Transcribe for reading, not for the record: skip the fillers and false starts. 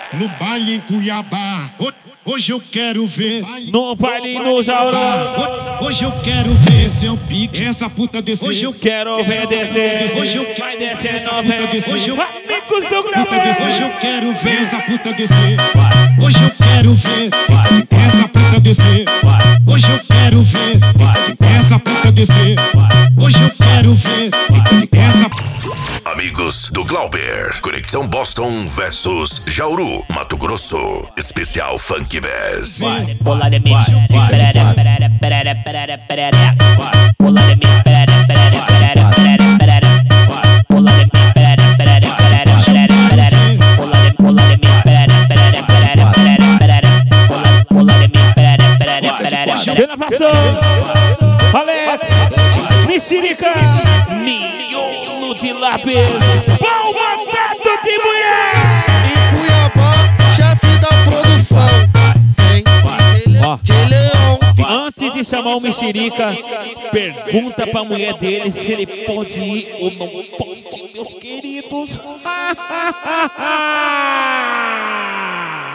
no baile em Cuiabá. Hoje eu quero ver no baile no Jaurão. Hoje eu quero ver seu pique, essa puta descer. Hoje eu quero ver descer. Hoje eu vai descer essa puta descer. Hoje eu amigos do Glauber. Hoje eu quero ver essa puta descer. Hoje eu quero ver essa puta descer. Hoje eu quero ver essa puta descer. Hoje eu quero ver essa. Amigos do Glauber, Conexão Boston versus Jauru, Mato Grosso, especial Funk Bass. Bola de mim, bola de mim, Pela passou, Alex, Mexerica, miolo de lápis, palma perto de mulher. Em Cuiabá, chefe da produção, de Leão. Antes de chamar o Mexerica, pergunta pra mulher dele se ele pode ir ou não pode, meus queridos.